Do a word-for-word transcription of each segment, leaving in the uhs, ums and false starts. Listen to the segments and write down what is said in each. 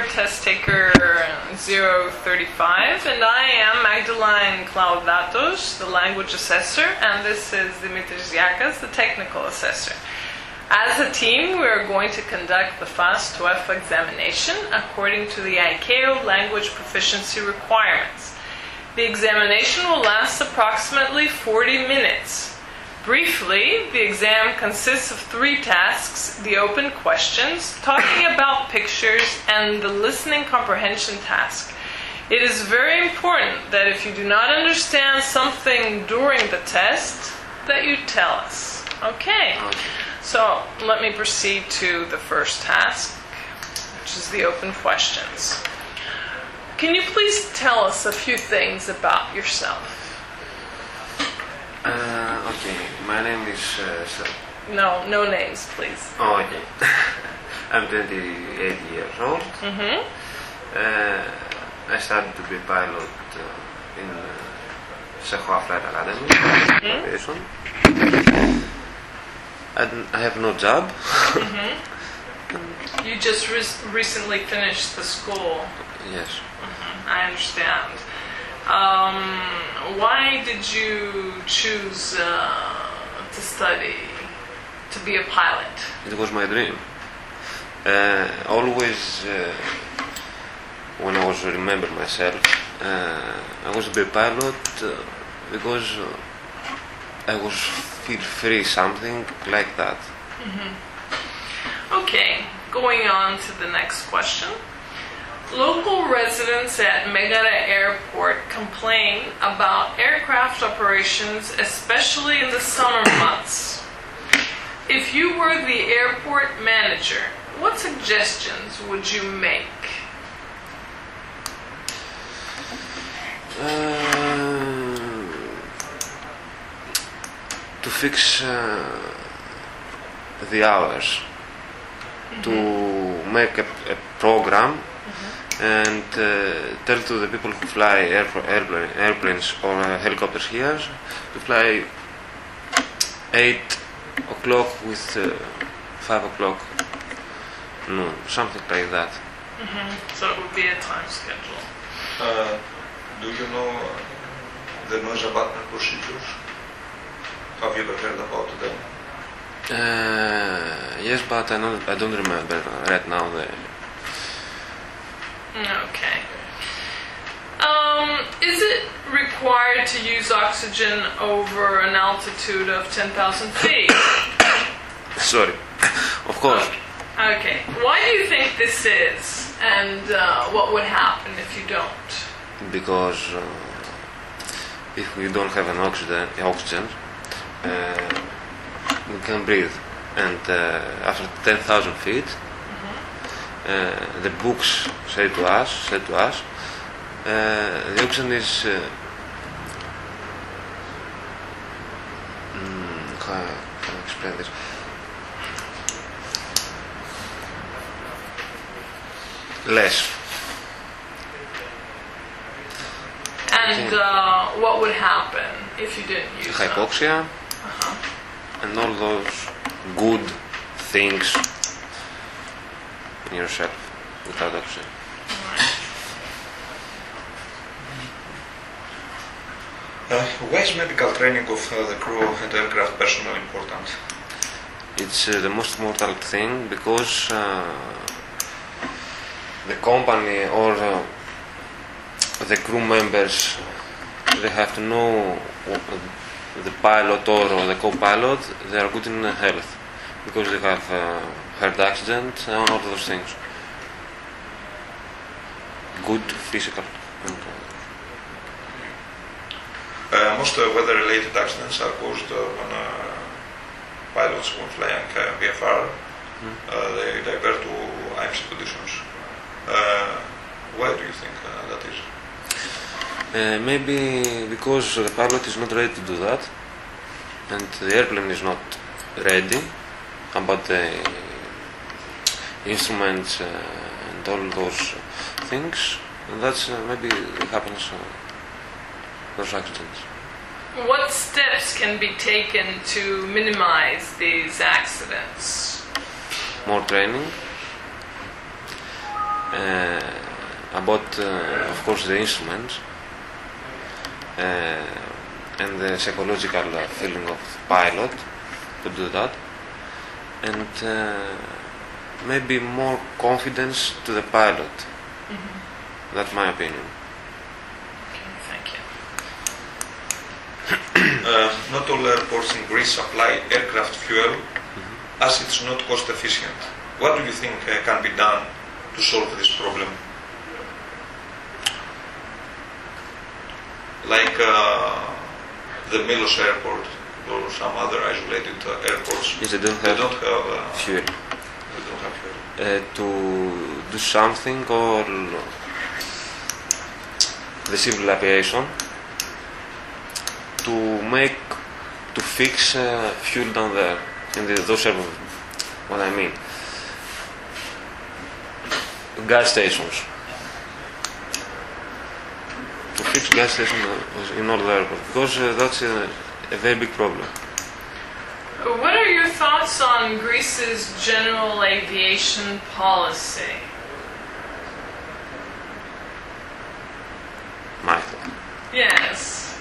test taker zero thirty-five, and I am Magdalene Klaudatos, the language assessor, and this is Dimitris Yakas, the technical assessor. As a team, we are going to conduct the FAST TOEFL examination according to the I C A O language proficiency requirements. The examination will last approximately forty minutes. Briefly, the exam consists of three tasks: the open questions, talking about pictures, and the listening comprehension task. It is very important that if you do not understand something during the test, that you tell us. Okay, so let me proceed to the first task, which is the open questions. Can you please tell us a few things about yourself? Uh, okay, my name is uh, Sir. No, no names, please. Oh, okay. I'm twenty-eight years old. Mm-hmm. Uh, I started to be a pilot uh, in uh, Sehoa Flight Academy. Mm-hmm. And I have no job. Mm-hmm. You just re- recently finished the school. Yes. Mm-hmm. I understand. Um, why did you choose uh, to study, to be a pilot? It was my dream. Uh, always, uh, when I was remember myself, uh, I was to be a pilot uh, because uh, I was feel free, something like that. Mm-hmm. Okay, going on to the next question. Local residents at Megara Airport complain about aircraft operations, especially in the summer months. If you were the airport manager, what suggestions would you make? Uh, to fix uh, the hours, mm-hmm. to make a, a program, mm-hmm. and uh, tell to the people who fly air, airplane, airplanes or uh, helicopters here to fly eight o'clock with uh, five o'clock noon, something like that. Mm-hmm. So it would be a time schedule. Uh, do you know the noise abatement procedures? Have you ever heard about them? Uh, yes, but I don't, I don't remember right now the. Okay. Um, is it required to use oxygen over an altitude of ten thousand feet? Sorry. Of course. Okay. Okay. Why do you think this is? And uh, what would happen if you don't? Because uh, if we don't have an oxygen, oxygen uh, we can breathe. And uh, after ten thousand feet, Uh, the books say to us, said to us, uh, the oxygen is, uh, mm, how can I explain this? Less. And uh, what would happen if you didn't use hypoxia, uh-huh. and all those good things in yourself without oxygen. Uh, why is medical training of uh, the crew and aircraft personnel important? It's uh, the most important thing because uh, the company or uh, the crew members, they have to know the pilot or, or the co-pilot, they are good in health because they have uh, heart accident and all those things. Good physical. Uh, most uh, weather-related accidents are caused uh, when uh, pilots, when flying uh, V F R, mm. uh, they divert to I M C conditions. Uh, why do you think uh, that is? Uh, maybe because the pilot is not ready to do that, and the airplane is not ready about the instruments uh, and all those things, and that's uh, maybe it happens uh, those accidents. What steps can be taken to minimize these accidents? More training, uh, about, uh, of course, the instruments uh, and the psychological uh, feeling of the pilot to do that, and uh, maybe more confidence to the pilot. Mm-hmm. That's my opinion. Okay, thank you. Uh, not all airports in Greece supply aircraft fuel, mm-hmm. as it's not cost efficient. What do you think uh, can be done to solve this problem? Like uh, the Milos airport or some other isolated uh, airports. Yes, they don't they have, don't have uh, fuel. They don't have fuel. Uh, to do something, or the civil aviation, to make, to fix uh, fuel down there in the, those airports. What I mean, gas stations. To fix gas stations in all the airports, because uh, that's a, a very big problem. What are your thoughts on Greece's general aviation policy? My thought. Yes.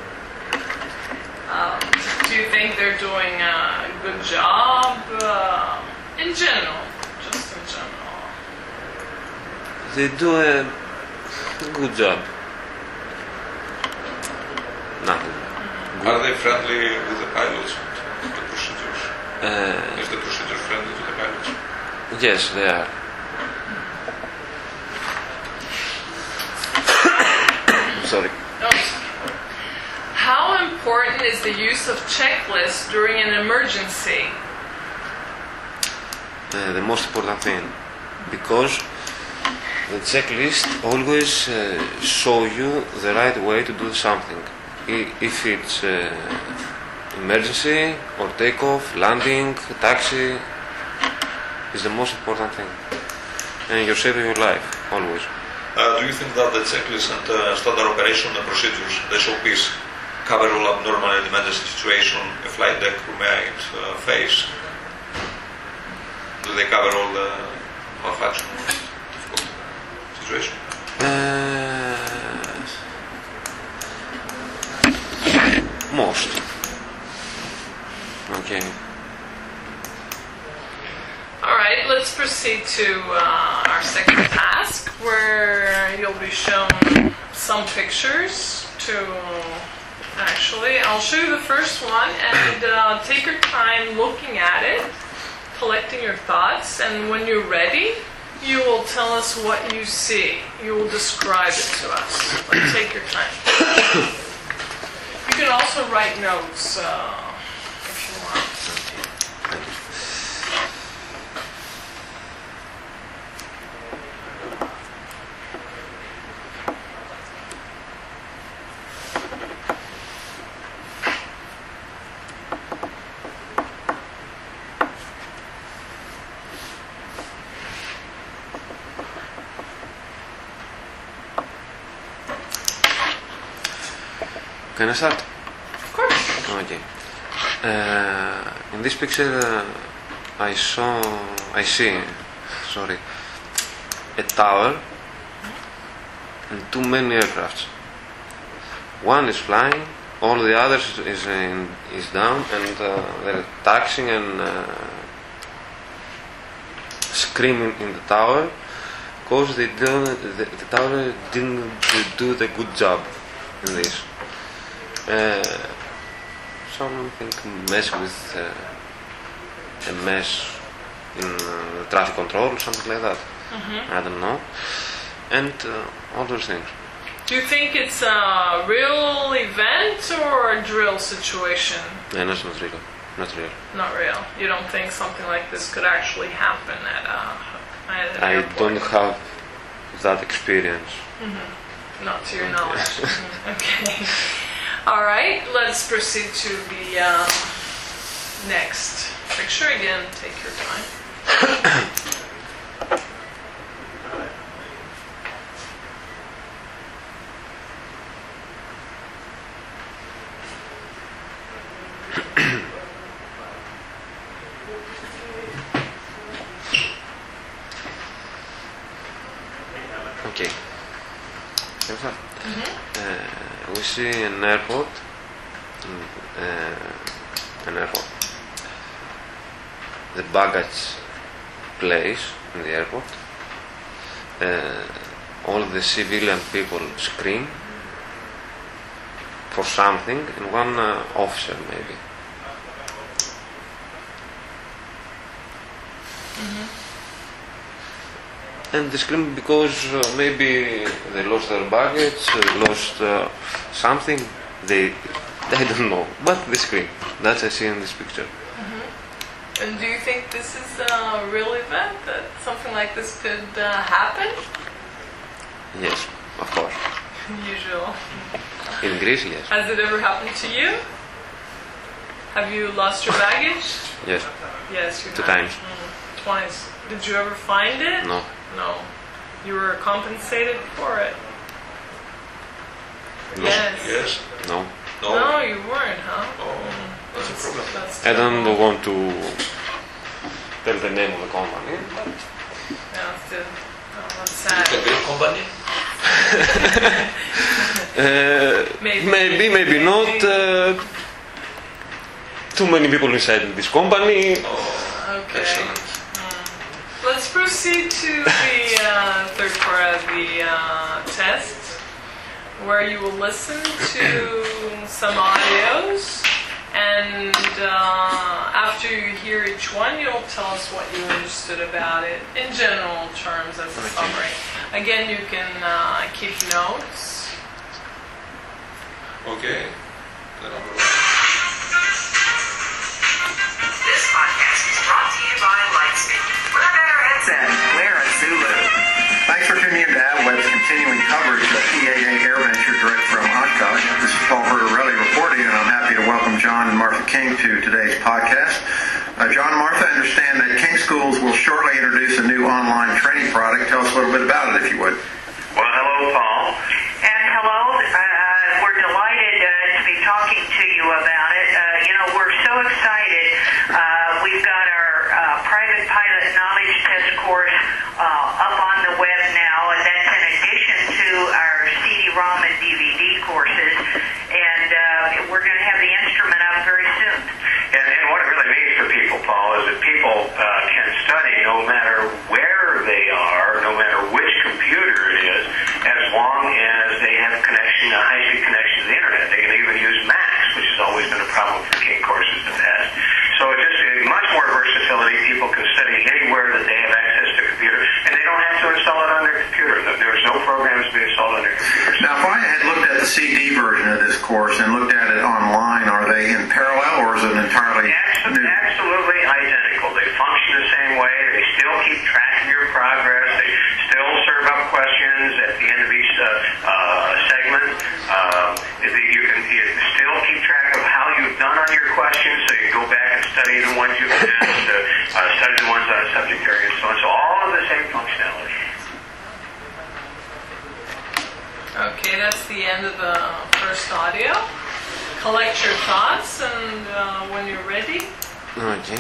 Um, do you think they're doing a good job? Uh, in general, just in general. They do a good job. Nothing. Good. Are they friendly with the pilots and the procedures? Uh, Is the procedure friendly to the pilots? yes, they are. Sorry. Oh. How important is the use of checklists during an emergency? Uh, the most important thing, because the checklist always uh, show you the right way to do something. I, if it's uh, emergency or takeoff, landing, taxi, is the most important thing, and you're saving your life always. Uh, do you think that the checklist and uh, standard operation and procedures, the S O Ps, cover all abnormal and emergency situation a flight deck might uh, face? Do they cover all the malfunction, difficult situation? Uh, most. Okay. All right, let's proceed to uh, our second task, where you'll be shown some pictures to... Actually, I'll show you the first one, and uh, take your time looking at it, collecting your thoughts, and when you're ready, you will tell us what you see. You will describe it to us. Like, take your time. You can also write notes uh, if you want. Can I start? Of course. Okay. Uh, in this picture, uh, I saw, I see, sorry, a tower and too many aircrafts. One is flying, all the others is in, is down, and uh, they're taxiing and uh, screaming in the tower because they don't, the, the tower didn't do the good job in this. Uh, something mess with uh, a mess in uh, traffic control or something like that. Mm-hmm. I don't know. And uh, all those things. Do you think it's a real event or a drill situation? No, it's not real. Not real. Not real. You don't think something like this could actually happen at, a, at an I airport? don't have that experience. Mm-hmm. Not to your knowledge. Mm-hmm. Okay. All right, let's proceed to the uh, next picture. Again, take your time. Okay. Can we start? Mm-hmm. Uh, we see an airport. Uh, an airport. The baggage place in the airport. Uh, all the civilian people scream for something, and one uh, officer maybe. Mm-hmm. And they scream because uh, maybe they lost their baggage, they lost uh, something, they, I don't know, but they scream. That's I see in this picture. Mm-hmm. And do you think this is a real event, that something like this could uh, happen? Yes, of course. Usual. In Greece, yes. Has it ever happened to you? Have you lost your baggage? Yes, Yes, you two have. times. Mm, twice. Did you ever find it? No. No. You were compensated for it? No. Yes. Yes? No. No? No, you weren't, huh? Oh, that's a problem. That's I don't terrible. want to tell the name of the company, but Yeah, it's still, oh, that's Is it a sad. great company? uh, Maybe. maybe, maybe not. Uh, too many people inside this company. Oh, Okay. excellent. Mm. Let's proceed to the uh, third part of the uh, test, where you will listen to some audios, and uh, after you hear each one, you'll tell us what you understood about it in general terms as a Okay. summary. Again, you can uh, keep notes. Okay. The number one. This podcast is brought to you by Lightspeed. Grab out our headset. We're a Zulu. Thanks for tuning in to AdWeb's continuing coverage of P A A Air Venture direct from Oshkosh. This is Paul Bertorelli reporting, and I'm happy to welcome John and Martha King to today's podcast. Uh, John and Martha, understand that King Schools will shortly introduce a new online training product. Tell us a little bit about it, if you would. Well, hello, Paul. And hello. Uh, we're delighted uh, to be talking to you about it. Uh, you know, we're so excited. Uh, we've got our uh, private pilot knowledge test course uh, up on the web now, and that's in addition to our C D-ROM and D V D courses. And uh, we're going to have the instrument up very soon. And, and what it really means for people, Paul, is that people uh, can study no matter where they are, no matter which computer it is, as long as they have a connection, a high-speed connection to the internet. They can even use Macs, which has always been a problem for King courses in the past. So it's just uh, much more versatility. People can study anywhere that they have access to a computer, and they don't have to install it on their computer. There's no programs being installed on their computers. Now, if I had looked at the C D version of this course and looked at it online, are they in parallel, or is it entirely Absolutely, new? absolutely identical. They function the same way. They still keep track of your progress. They still serve up questions at the end of each uh, uh, segment. Um, you can you still keep track of how you've done on your questions, so you go back and study the ones you've missed, uh, uh, study the ones on a subject area, and so on. So all of the same functionality. Okay, that's the end of the first audio. Collect your thoughts, and uh, when you're ready, Okay.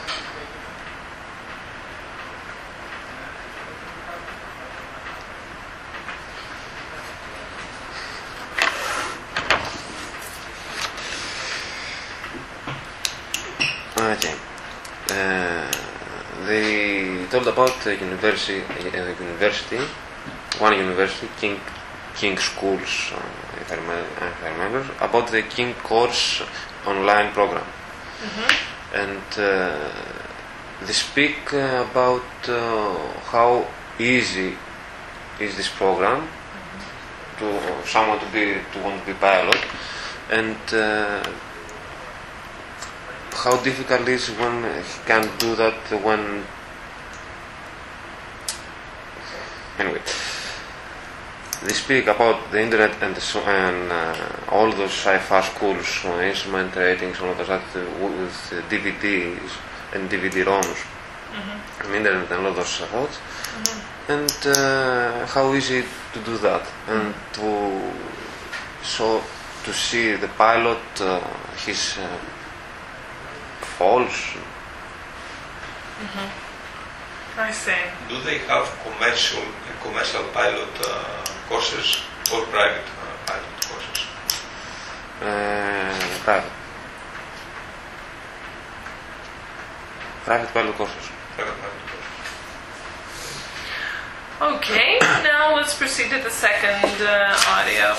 Okay. Uh, they told about the university, uh, university, one university, King King Schools, uh, if, I remember, if I remember, about the King Course online program. mm-hmm. And uh, they speak uh, about uh, how easy is this program to someone to be to want to be pilot, and uh, how difficult it is when he can't do that when anyway. They speak about the internet and, the, so- and uh, all those I F A schools, uh, instrument ratings, all of that uh, with uh, D V Ds and D V D ROMs, Mm-hmm. and internet and all those thoughts, Mm-hmm. and uh, how easy to do that, and to so to see the pilot uh, his uh, falls. Mm-hmm. I see. Do they have commercial commercial pilot uh, courses or private uh, pilot courses? Uh, private. Private pilot courses. Private pilot courses. Okay, now let's proceed to the second uh, audio.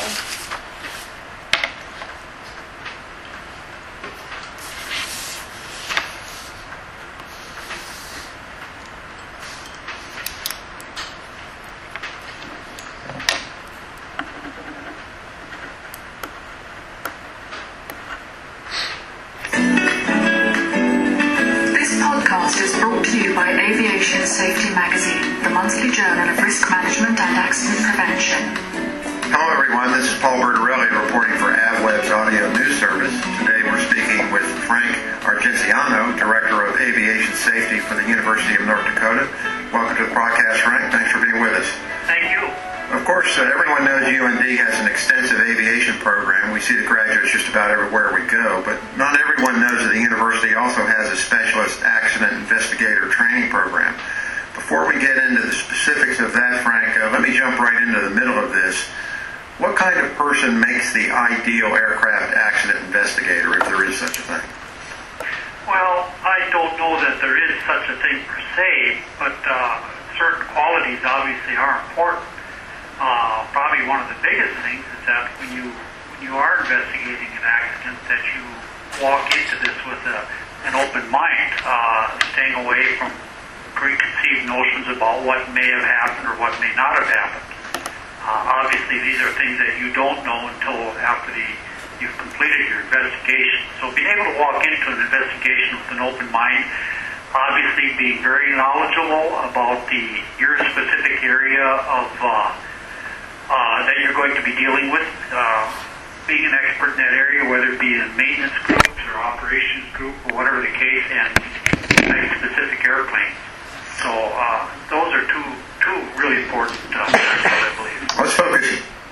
By Aviation Safety Magazine, the monthly journal of risk management and accident prevention. Hello everyone, this is Paul Bertorelli reporting for AvWeb's audio news service. Today we're speaking with Frank Argenziano, Director of Aviation Safety for the University of North Dakota. Welcome to the broadcast, Frank. Thanks for being with us. Thank you. Of course, uh, everyone knows U N D has an extensive aviation program. We see the graduates just about everywhere we go, but not everyone knows that the university also has a specialist accident investigator training program. Before we get into the specifics of that, Frank, uh, let me jump right into the middle of this. What kind of person makes the ideal aircraft accident investigator, if there is such a thing? Well, I don't know that there is such a thing per se, but uh, certain qualities obviously are important. Uh, probably one of the biggest things is that when you when you are investigating an accident, that you walk into this with a, an open mind, uh, staying away from preconceived notions about what may have happened or what may not have happened. Uh, obviously, these are things that you don't know until after the, you've completed your investigation. So being able to walk into an investigation with an open mind, obviously being very knowledgeable about the your specific area of uh, Uh, that you're going to be dealing with, uh, being an expert in that area, whether it be in maintenance groups or operations group or whatever the case, and a specific airplane. So uh, those are two two really important uh, factors, I believe. Let's focus.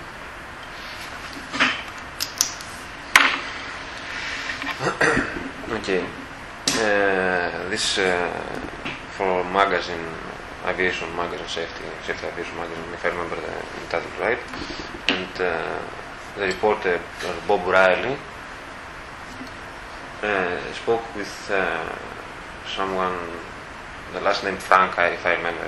Okay. Uh, this uh, for magazine. Aviation magazine, safety, safety aviation magazine, if I remember the, the title right. And uh, the reporter, uh, Bob Riley, uh, spoke with uh, someone, the last name Frank, if I remember,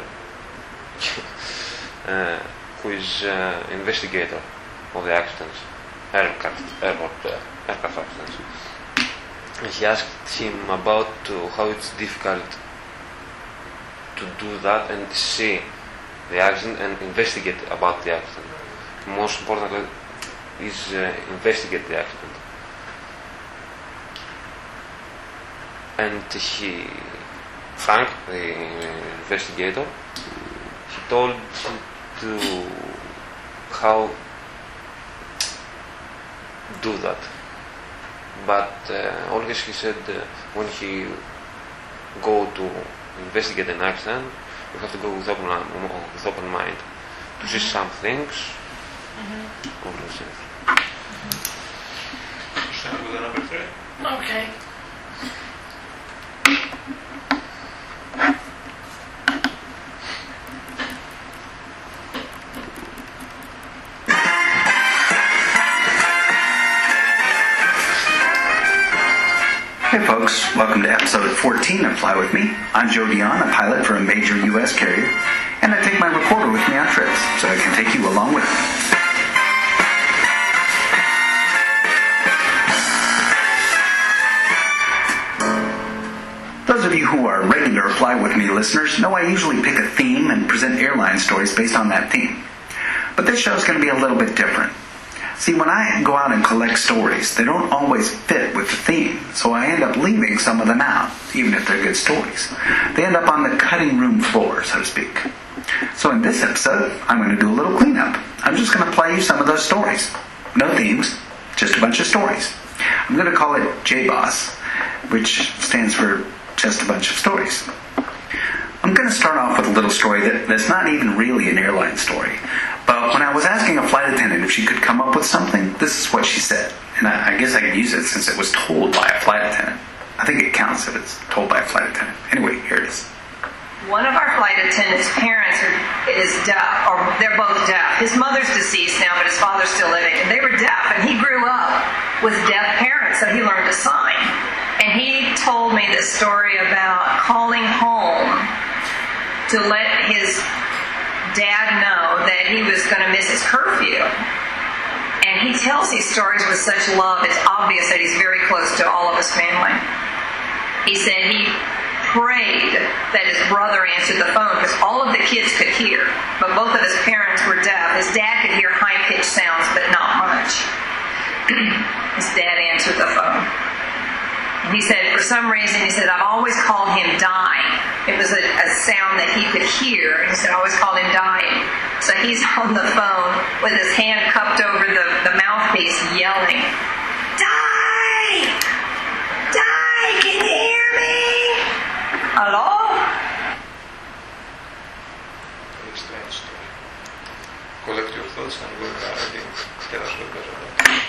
uh, who is uh, investigator of the accidents, aircraft, airport, uh, aircraft accidents. And he asked him about uh, how it's difficult to do that and see the accident and investigate about the accident. Most importantly is uh, investigate the accident. And he, Frank, the investigator, he told him to how do that. But uh, always he said uh, when he go to investigate an accident, you have to go with open, with open mind to see some things. Mm-hmm. Obviously. Start with the number three. Okay. Hey folks, welcome to episode fourteen of Fly With Me. I'm Joe Dion, a pilot for a major U S carrier, and I take my recorder with me on trips so I can take you along with me. Those of you who are regular Fly With Me listeners know I usually pick a theme and present airline stories based on that theme. But this show is going to be a little bit different. See, when I go out and collect stories, they don't always fit with the theme, so I end up leaving some of them out, even if they're good stories. They end up on the cutting room floor, so to speak. So in this episode, I'm going to do a little cleanup. I'm just going to play you some of those stories. No themes, just a bunch of stories. I'm going to call it J B O S, which stands for just a bunch of stories. I'm going to start off with a little story that, that's not even really an airline story. But when I was asking a flight attendant if she could come up with something, this is what she said. And I, I guess I can use it since it was told by a flight attendant. I think it counts if it's told by a flight attendant. Anyway, here it is. One of our flight attendants' parents are, is deaf, or they're both deaf. His mother's deceased now, but his father's still living. And they were deaf, and he grew up with deaf parents, so he learned to sign. And he told me this story about calling home to let his dad know that he was going to miss his curfew. And he tells these stories with such love, it's obvious that he's very close to all of his family. He said he prayed that his brother answered the phone because all of the kids could hear, but both of his parents were deaf. His dad could hear high-pitched sounds, but not much. His dad answered the phone. And he said, for some reason, he said, I've always called him dying. It was a, a sound that he could hear. He said, I always called him dying. So he's on the phone with his hand cupped over the, the mouthpiece, yelling, Die! Die! Can you hear me? Hello? Very strange story. Collect your thoughts and we'll uh, tell us what better about it.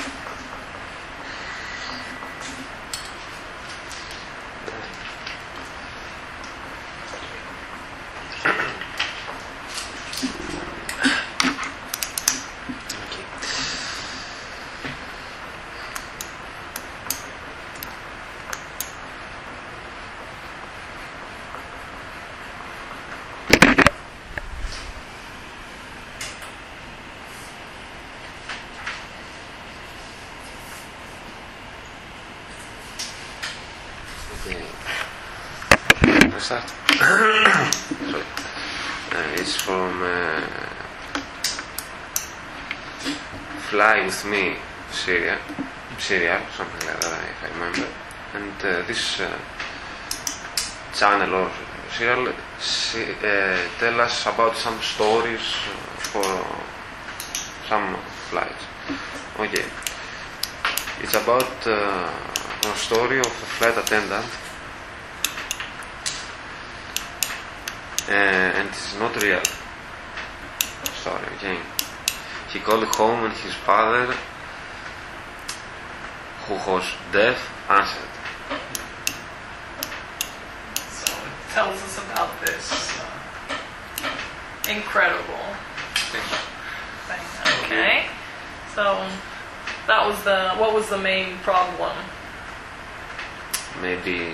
Start. Sorry. Uh, it's from uh, Fly With Me serial, serial, something like that if I remember. And uh, this uh, channel or serial see, uh, tell us about some stories for some flights. Okay. It's about uh, a story of a flight attendant. Uh, and it's not real story, okay? He called home and his father, who was deaf, answered. So it tells us about this uh, incredible thing. Okay, so that was the what was the main problem? Maybe.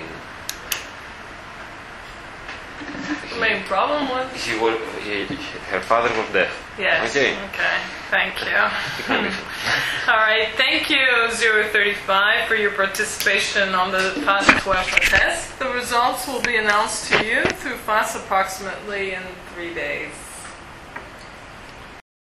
The main problem was He was, he, her father was deaf. yes. Okay. Okay. Thank you. All right. Thank you, zero thirty-five, for your participation on the FAST test. The results will be announced to you through FAST approximately in three days.